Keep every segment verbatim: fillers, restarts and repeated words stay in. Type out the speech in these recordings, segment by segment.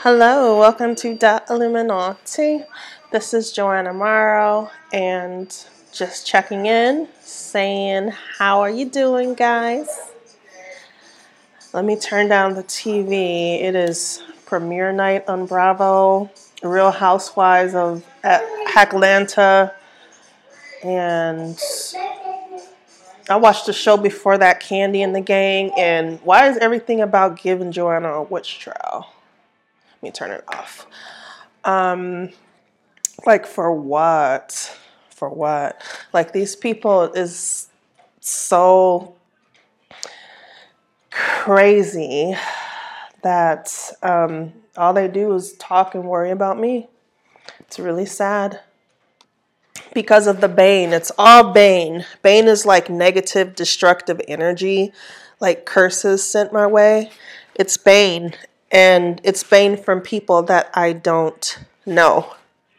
Hello, welcome to Da Illuminati. This is Joanna Morrow, and just checking in, saying, how are you doing, guys? Let me turn down the T V. It is premiere night on Bravo, Real Housewives of Atlanta, and I watched the show before that, Candy and the Gang, and why is everything about giving Joanna a witch trial? Let me turn it off. Um, like for what? For what? Like these people is so crazy that um, all they do is talk and worry about me. It's really sad. Because of the bane. It's all bane. Bane is like negative, destructive energy, like curses sent my way. It's bane. And it's bane from people that I don't know.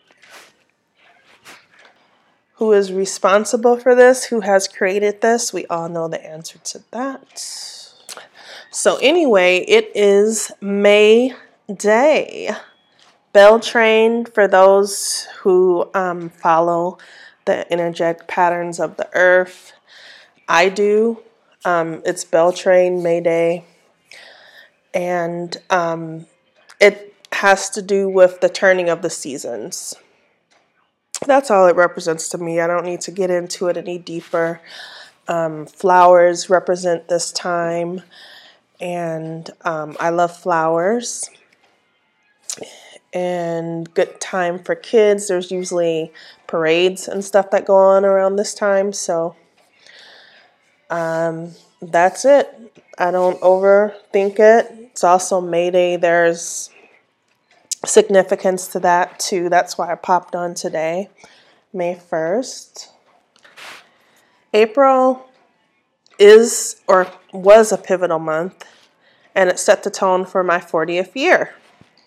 Who is responsible for this? Who has created this? We all know the answer to that. So anyway, it is May Day. Beltane, for those who um, follow the energetic patterns of the earth. I do. Um, it's Beltane, May Day. And um, it has to do with the turning of the seasons. That's all it represents to me. I don't need to get into it any deeper. Um, flowers represent this time. And um, I love flowers. And good time for kids. There's usually parades and stuff that go on around this time. So um, that's it. I don't overthink it. It's also May Day. There's significance to that too. That's why I popped on today, May first. April is or was a pivotal month, and it set the tone for my fortieth year.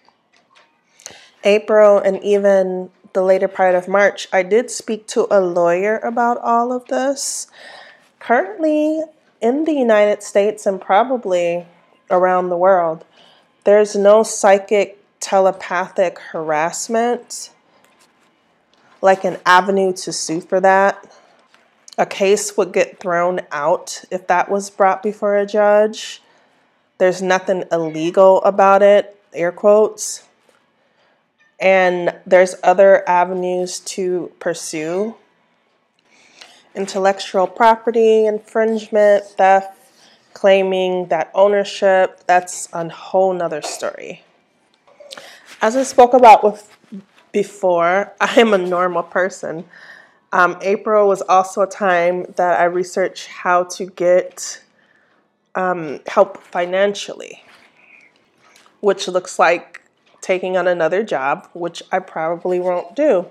April and even the later part of March, I did speak to a lawyer about all of this. Currently in the United States and probably around the world, there's no psychic telepathic harassment, like an avenue to sue for that. A case would get thrown out if that was brought before a judge. There's nothing illegal about it, air quotes. And there's other avenues to pursue. Intellectual property infringement, theft, claiming that ownership, that's a whole nother story. As I spoke about with before, I am a normal person. Um, April was also a time that I researched how to get um, help financially, which looks like taking on another job, which I probably won't do.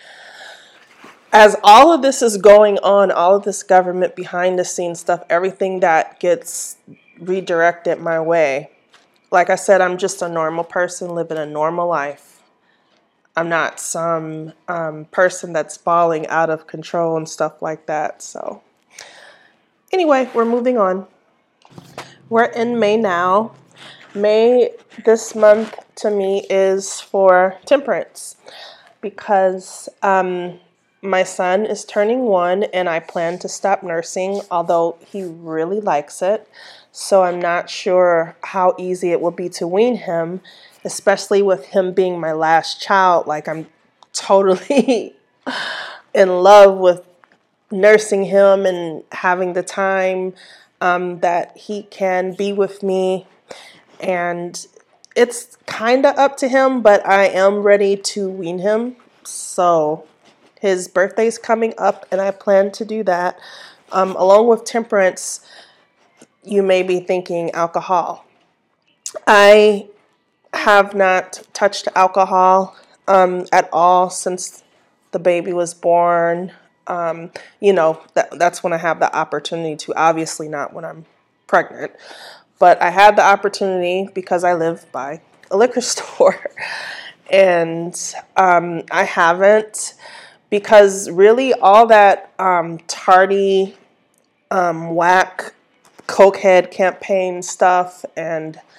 As all of this is going on, all of this government behind the scenes stuff, everything that gets redirected my way. Like I said, I'm just a normal person living a normal life. I'm not some um, person that's balling out of control and stuff like that. So anyway, we're moving on. We're in May now. May this month to me is for temperance because um, my son is turning one and I plan to stop nursing, although he really likes it. So I'm not sure how easy it will be to wean him, especially with him being my last child. Like I'm totally in love with nursing him and having the time um, that he can be with me. And it's kind of up to him, but I am ready to wean him. So his birthday's coming up, and I plan to do that. Um, along with temperance, you may be thinking alcohol. I have not touched alcohol um, at all since the baby was born. Um, you know, that, that's when I have the opportunity to, obviously not when I'm pregnant. But I had the opportunity because I live by a liquor store. And um, I haven't because really all that um, tardy, um, whack, cokehead campaign stuff and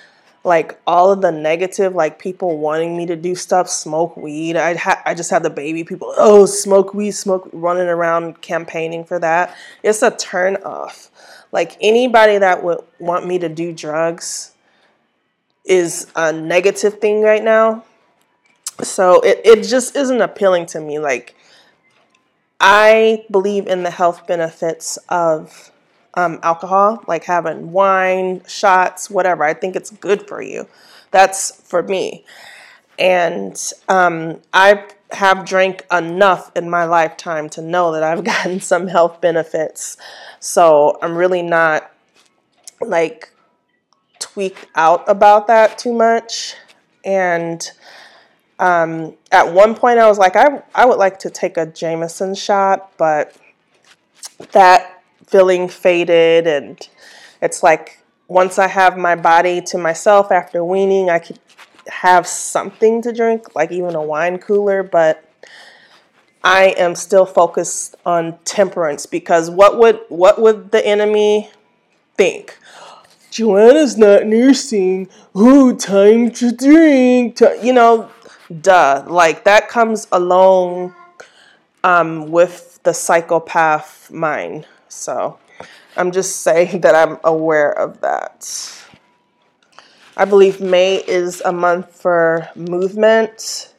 like all of the negative, like people wanting me to do stuff, smoke weed. I ha- I just had the baby people, oh, smoke weed, smoke, running around campaigning for that. It's a turn off. Like anybody that would want me to do drugs is a negative thing right now. So it, it just isn't appealing to me. Like I believe in the health benefits of Um, alcohol, like having wine, shots, whatever. I think it's good for you. That's for me. And um, I have drank enough in my lifetime to know that I've gotten some health benefits. So I'm really not like tweaked out about that too much. And um, at one point I was like, I, I would like to take a Jameson shot, but that feeling faded, and it's like once I have my body to myself after weaning, I could have something to drink, like even a wine cooler, but I am still focused on temperance because what would what would the enemy think? Joanna's not nursing. Ooh, time to drink. You know, duh. Like that comes along um, with the psychopath mind. So I'm just saying that I'm aware of that. I believe May is a month for movement,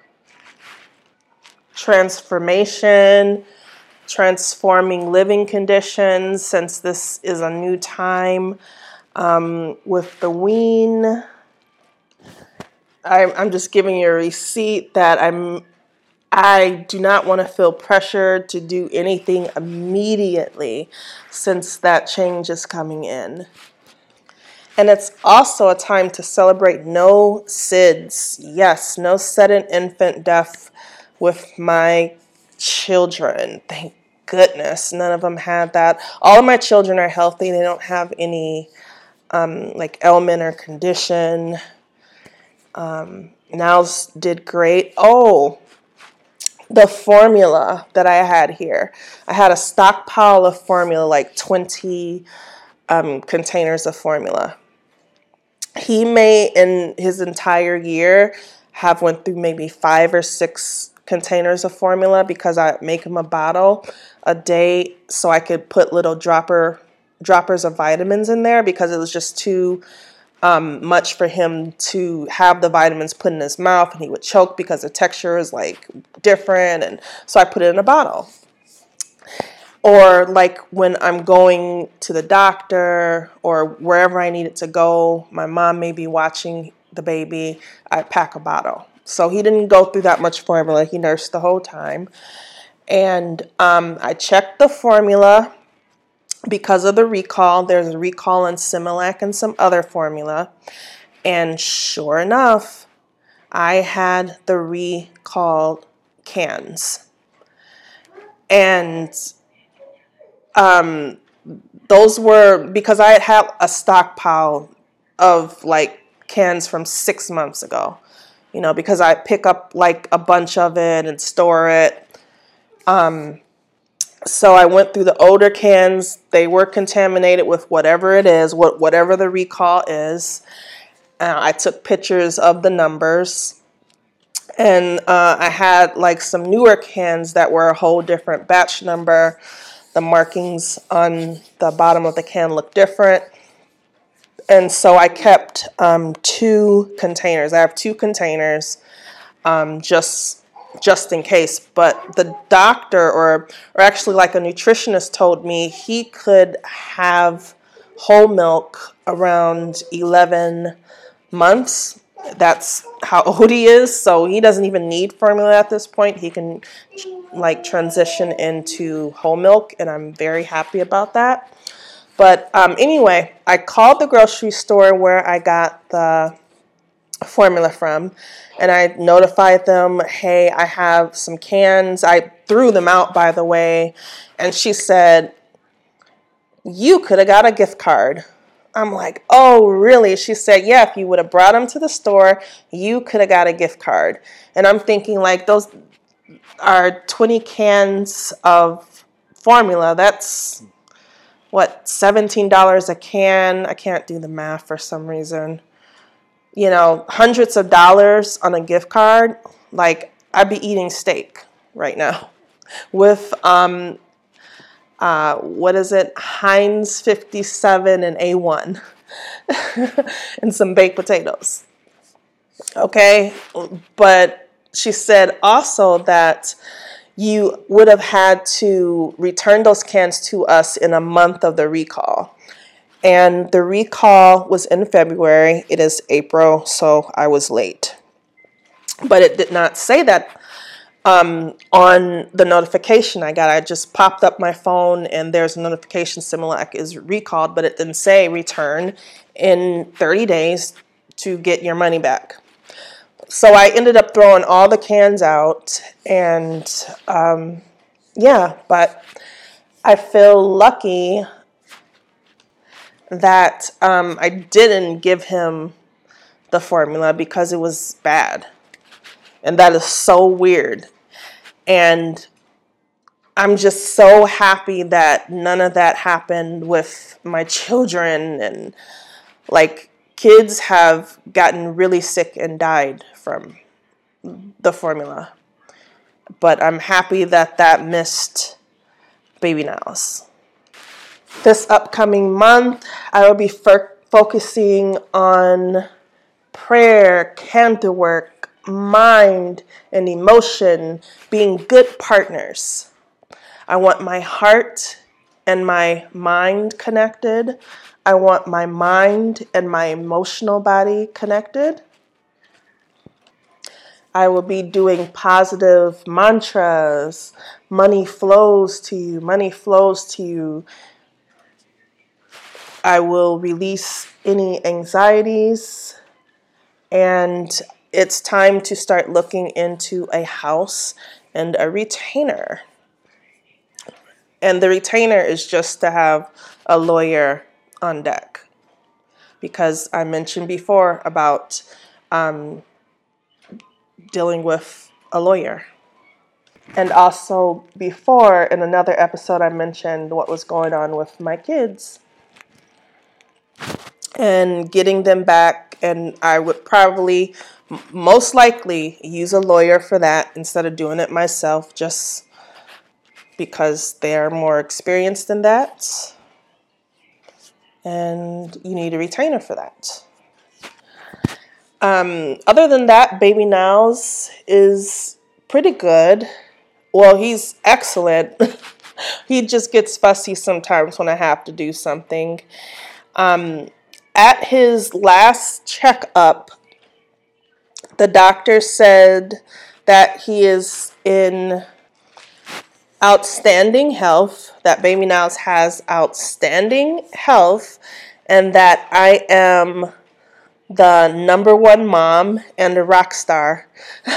transformation, transforming living conditions, since this is a new time um, with the wean. I'm, I'm just giving you a receipt that I'm I do not want to feel pressured to do anything immediately since that change is coming in. And it's also a time to celebrate no S I D S. Yes, no sudden infant death with my children. Thank goodness. None of them had that. All of my children are healthy. They don't have any um, like ailment or condition. Um, Nels did great. Oh, the formula that I had here. I had a stockpile of formula, like twenty um, containers of formula. He may, in his entire year, have went through maybe five or six containers of formula because I make him a bottle a day so I could put little dropper droppers of vitamins in there because it was just too Um, much for him to have the vitamins put in his mouth, and he would choke because the texture is like different, and so I put it in a bottle. Or like when I'm going to the doctor or wherever I needed to go, my mom may be watching the baby, I pack a bottle. So he didn't go through that much formula. He nursed the whole time. And um, I checked the formula because of the recall. There's a recall on Similac and some other formula. And sure enough, I had the recalled cans. And um, those were because I had had a stockpile of like cans from six months ago. You know, because I pick up like a bunch of it and store it. Um, So I went through the older cans. They were contaminated with whatever it is, what whatever the recall is. Uh, I took pictures of the numbers. And uh, I had like some newer cans that were a whole different batch number. The markings on the bottom of the can looked different. And so I kept um, two containers. I have two containers um, just just in case. But the doctor or or actually like a nutritionist told me he could have whole milk around eleven months. That's how old he is. So he doesn't even need formula at this point. He can like transition into whole milk, and I'm very happy about that. But um, anyway, I called the grocery store where I got the formula from, and I notified them, hey, I have some cans. I threw them out, by the way. And she said, you could have got a gift card. I'm like, oh, really? She said, yeah, if you would have brought them to the store, you could have got a gift card. And I'm thinking, like, those are twenty cans of formula. That's, what, seventeen dollars a can? I can't do the math for some reason. you know, hundreds of dollars on a gift card, like I'd be eating steak right now with, um, uh, what is it, Heinz fifty-seven and A one and some baked potatoes. Okay, but she said also that you would have had to return those cans to us in a month of the recall. And the recall was in February. It is April, so I was late. But it did not say that um, on the notification I got. I just popped up my phone and there's a notification Similac is recalled, but it didn't say return in thirty days to get your money back. So I ended up throwing all the cans out, and um, yeah, but I feel lucky that um, I didn't give him the formula because it was bad. And that is so weird. And I'm just so happy that none of that happened with my children. And like, kids have gotten really sick and died from the formula. But I'm happy that that missed Baby Now's. This upcoming month, I will be f- focusing on prayer, candle work, mind, and emotion, being good partners. I want my heart and my mind connected. I want my mind and my emotional body connected. I will be doing positive mantras. Money flows to you. Money flows to you. I will release any anxieties. And it's time to start looking into a house and a retainer. And the retainer is just to have a lawyer on deck. Because I mentioned before about um, dealing with a lawyer. And also before, in another episode, I mentioned what was going on with my kids. And getting them back. And I would probably, most likely, use a lawyer for that instead of doing it myself, just because they're more experienced in that. And you need a retainer for that. Um, other than that, Baby Now's is pretty good. Well, he's excellent. He just gets fussy sometimes when I have to do something. Um, at his last checkup, the doctor said that he is in outstanding health, that Baby Now's has outstanding health, and that I am the number one mom and a rock star.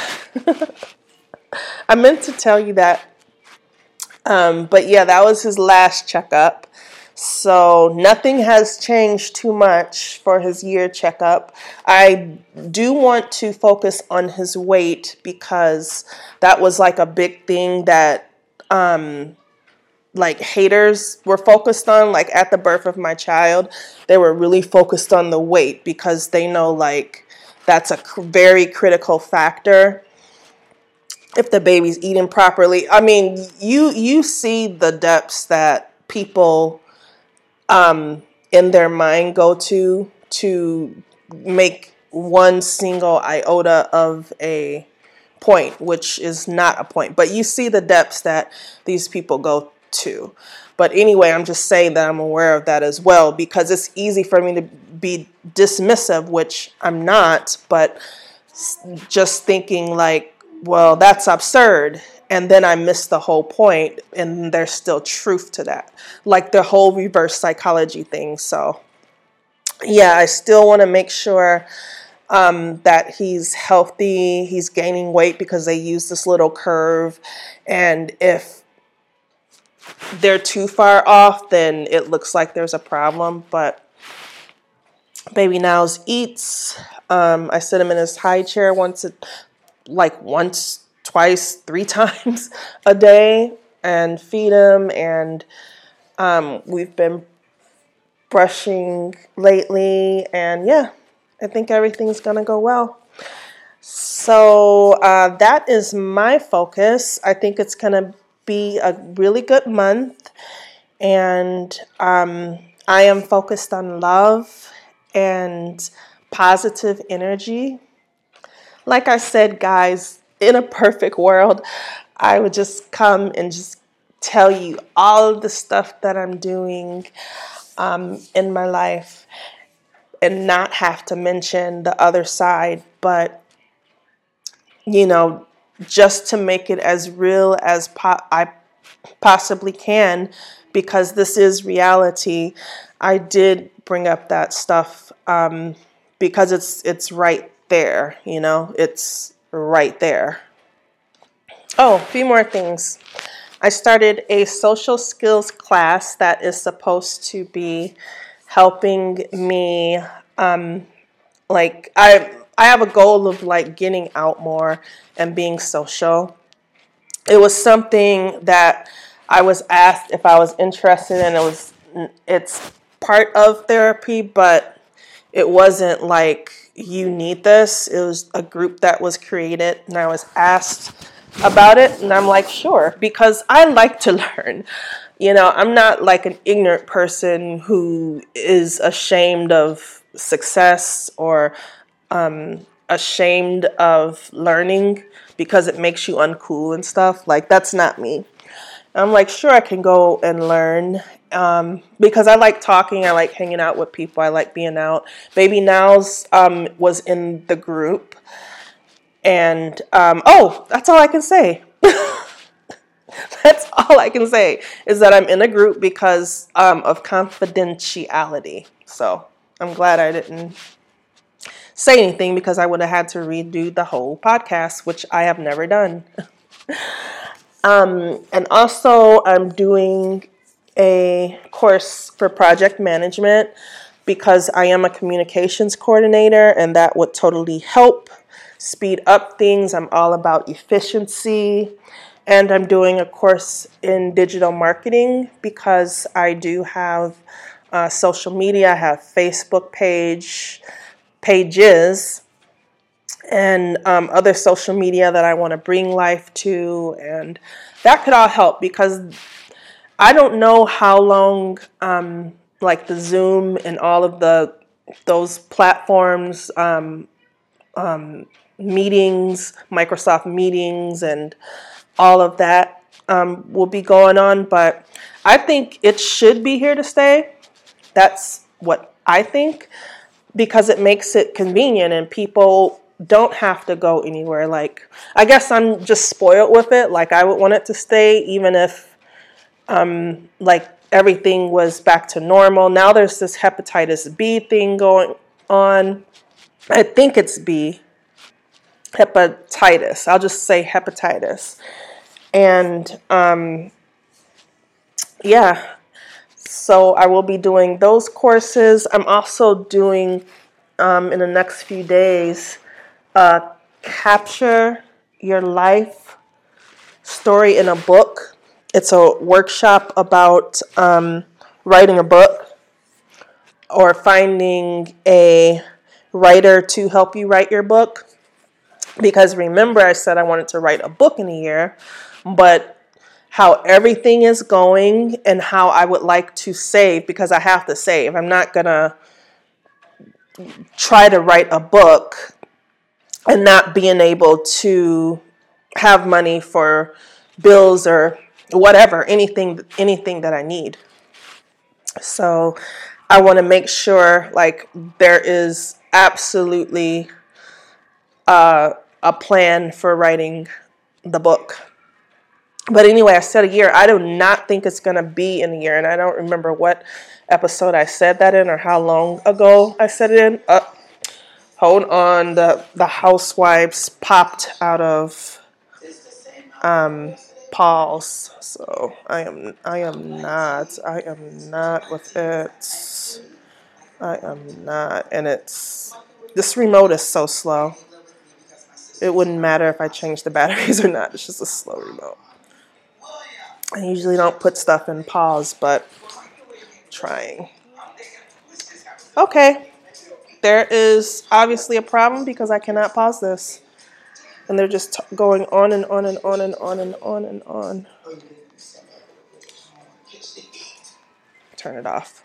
I meant to tell you that. Um, but yeah, that was his last checkup. So nothing has changed too much for his year checkup. I do want to focus on his weight because that was like a big thing that um, like haters were focused on. Like at the birth of my child, they were really focused on the weight because they know like that's a cr- very critical factor. If the baby's eating properly, I mean, you you see the depths that people um, in their mind go to to make one single iota of a point, which is not a point. But you see the depths that these people go to. But anyway, I'm just saying that I'm aware of that as well because it's easy for me to be dismissive, which I'm not, but just thinking like, well, that's absurd. And then I miss the whole point, and there's still truth to that. Like the whole reverse psychology thing. So, yeah, I still want to make sure um, that he's healthy, he's gaining weight because they use this little curve. And if they're too far off, then it looks like there's a problem. But Baby Now's eats. Um, I sit him in his high chair once a like once, twice, three times a day and feed him. And um, we've been brushing lately. And yeah, I think everything's going to go well. So uh, that is my focus. I think it's going to be a really good month. And um, I am focused on love and positive energy. Like I said, guys, in a perfect world, I would just come and just tell you all of the stuff that I'm doing um, in my life and not have to mention the other side, but, you know, just to make it as real as po- I possibly can, because this is reality. I did bring up that stuff um, because it's it's right there, you know, it's right there. Oh, a few more things. I started a social skills class that is supposed to be helping me, um, like, I I have a goal of like getting out more and being social. It was something that I was asked if I was interested in. It was it's part of therapy, but it wasn't like you need this. It was a group that was created, and I was asked about it, and I'm like, sure, because I like to learn. You know, I'm not like an ignorant person who is ashamed of success or um, ashamed of learning because it makes you uncool and stuff. Like, that's not me. I'm like, sure, I can go and learn um, because I like talking. I like hanging out with people. I like being out. Baby Now's um, was in the group. And, um, oh, that's all I can say. That's all I can say is that I'm in a group because um, of confidentiality. So I'm glad I didn't say anything because I would have had to redo the whole podcast, which I have never done. um, and also, I'm doing a course for project management because I am a communications coordinator, and that would totally help speed up things. I'm all about efficiency. And I'm doing a course in digital marketing because I do have uh, social media. I have Facebook page, pages, and um, other social media that I want to bring life to. And that could all help because I don't know how long um, like the Zoom and all of the those platforms, um, um, meetings, Microsoft meetings, and all of that um, will be going on, but I think it should be here to stay. That's what I think, because it makes it convenient and people don't have to go anywhere. Like, I guess I'm just spoiled with it. Like, I would want it to stay even if um, like everything was back to normal. Now there's this hepatitis B thing going on. I think it's B, hepatitis. I'll just say hepatitis. And um, yeah, so I will be doing those courses. I'm also doing, um, in the next few days, uh, Capture Your Life Story in a Book. It's a workshop about um, writing a book or finding a writer to help you write your book. Because remember, I said I wanted to write a book in a year, but how everything is going and how I would like to save, because I have to save. I'm not going to try to write a book and not being able to have money for bills or whatever, anything, anything that I need. So I want to make sure like there is absolutely uh, a plan for writing the book. But anyway, I said a year. I do not think it's going to be in a year. And I don't remember what episode I said that in or how long ago I said it in. Uh, hold on. The, the housewives popped out of um, pause. So I am, I am not. I am not with it. I am not. And it's, this remote is so slow. It wouldn't matter if I changed the batteries or not. It's just a slow remote. I usually don't put stuff in pause, but trying. Okay. there is obviously a problem because I cannot pause this. And they're just t- going on and on and on and on and on and on. Turn it off.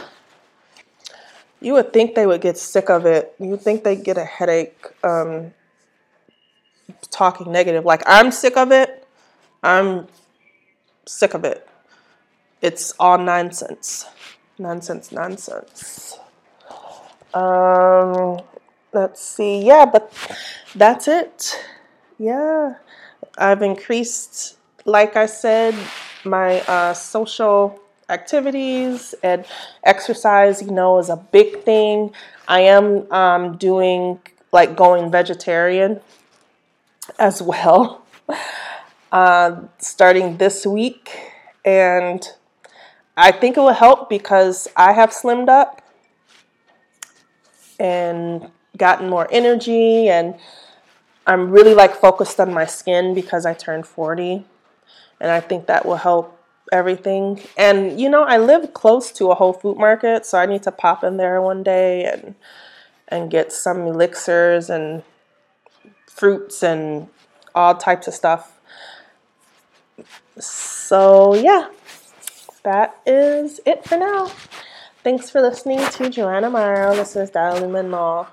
You would think they would get sick of it. You would think they'd get a headache um, talking negative. Like, I'm sick of it. I'm sick of it. It's all nonsense. Nonsense, nonsense. Um, let's see. Yeah, but that's it. Yeah. I've increased, like I said, my uh, social activities, and exercise, you know, is a big thing. I am um, doing, like, going vegetarian as well, uh, starting this week. And I think it will help because I have slimmed up and gotten more energy, and I'm really like focused on my skin because I turned forty, and I think that will help everything. And you know, I live close to a Whole Food Market, so I need to pop in there one day and and get some elixirs and fruits and all types of stuff. So yeah, that is it for now. Thanks for listening to Joanna Morrow. This is Darlene Law.